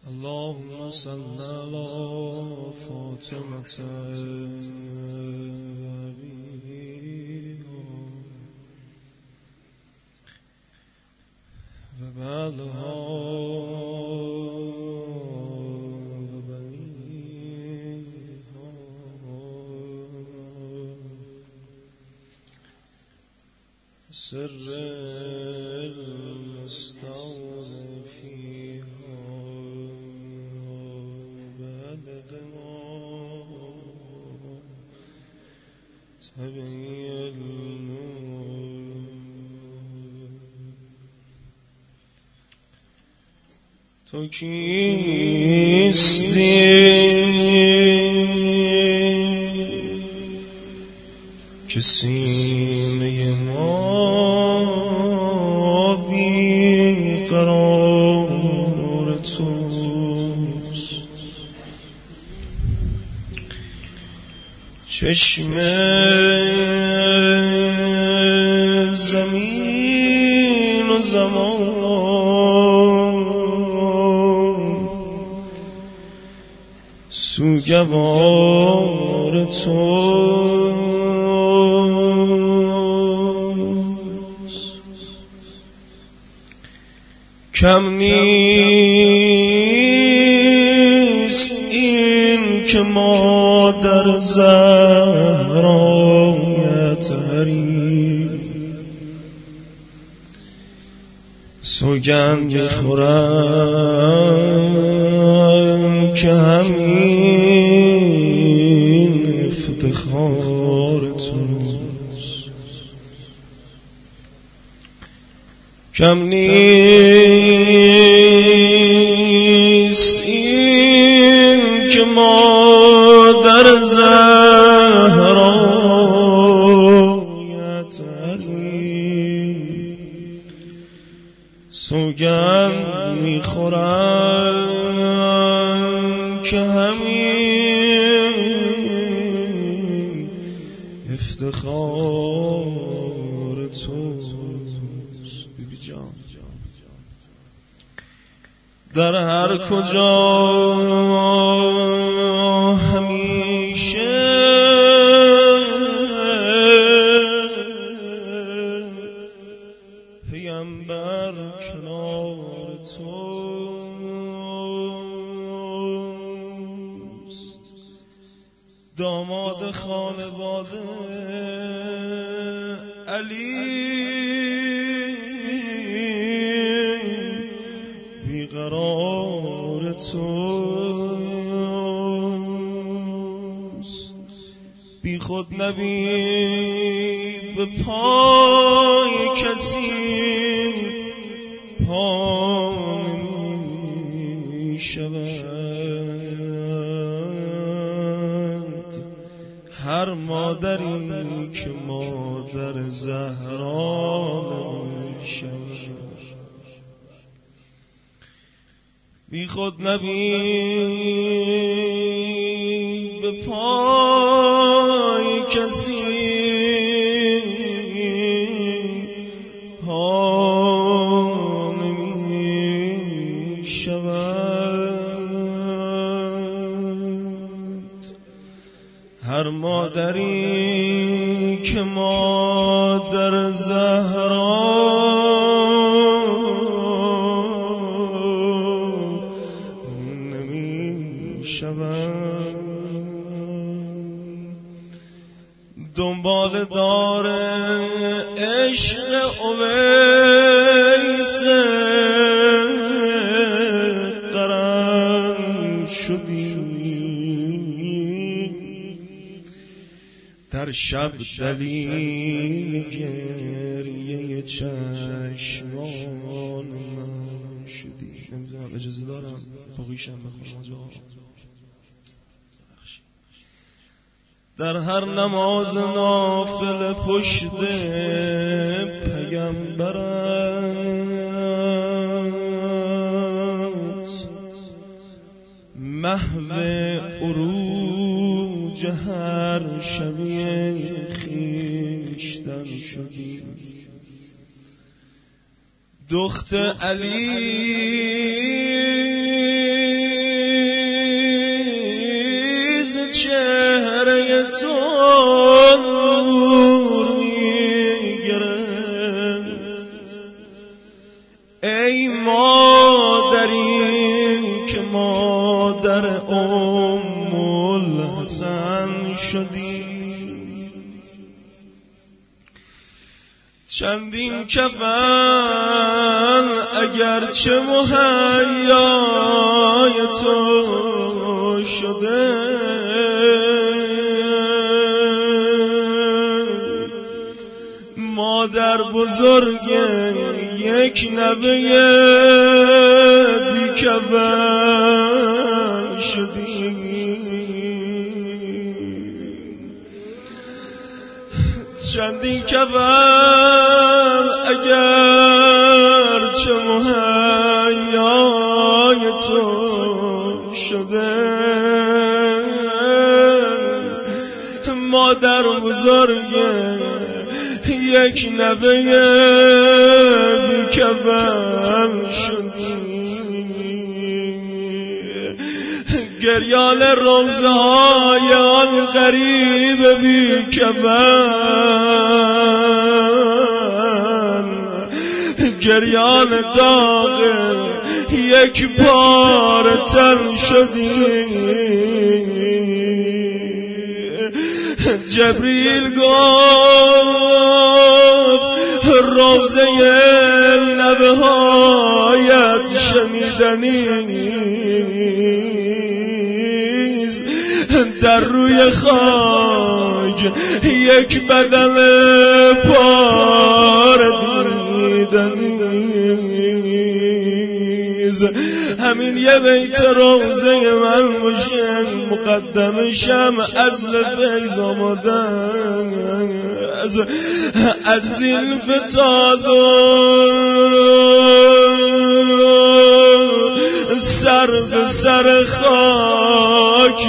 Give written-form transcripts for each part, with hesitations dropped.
اللهم صل على فاطمة و بعدها و بنيها سر المستعان فيها بعدد ما تبعي النور تو کیستی که سینه ما بیقرار توست، چشم زمین و زمان سوگوار توست. کم نیست این که مادر زهرایت حرید سوگند میخورم که همین افتخار توست. کم نیست این که مادر زهرایت حرید سوگند میخورم که همین افتخار توست. بیبی جان در هر کجا همیشه پیامبر کنار توست. داماد خانواده علی بیقرار توست. بی خود نبی به پای کسی پا نمی شود. هر مادری که مادر زهرا نمی شود. بی خود نبی به پای کسی پا نمی شود. هر مادری که مادر زهرا دنبال دار عشق اویس قرن شدی. در شب دلیل گریه چشمان من شدی. نمیدونم اجازه دارم باقیشم بخونم آجا. در هر نماز نافل پشت پیامبرت محو عروج هر شبیه خیشتن شدی. دخت علی شدی. چندین کفن اگرچه مهیای تو شده، مادر بزرگ یک نوه بی کفن شدی. چندین کفن اگر چه مهیای تو شده، مادر بزرگ یک نوه بی کفن شدی. گریان روزه های آن غریب بی کفن، گریان داغ یک بار تن شدی. جبریل گفت روزه لبه هایت شنیدنیست، در روی خاک یک بدن پاره دیدنیست. همین یه بیت روزه من باشه، مقدمشم اصل فیض آمدن از زلف تا سر به سر خاک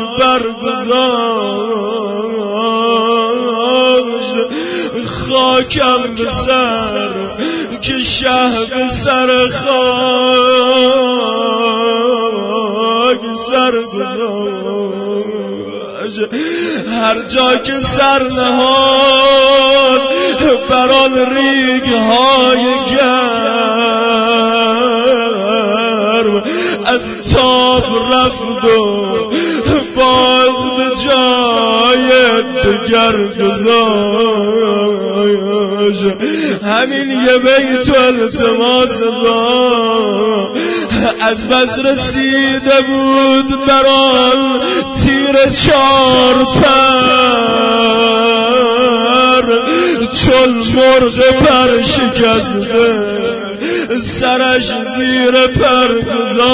برگذاشت، خاکم به سر که شه به سر خاک سر گذاشت. هر جا که سر نهاد بر آن ریگ های گرم از تاب رفت و باز به جای دگر گذاشت. همین یه بیت التماس با از بس رسیده بود بران تیر چار پر، چون مرغ پر شکسته سرش زیر پر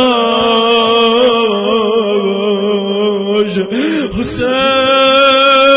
گذاشت. حسین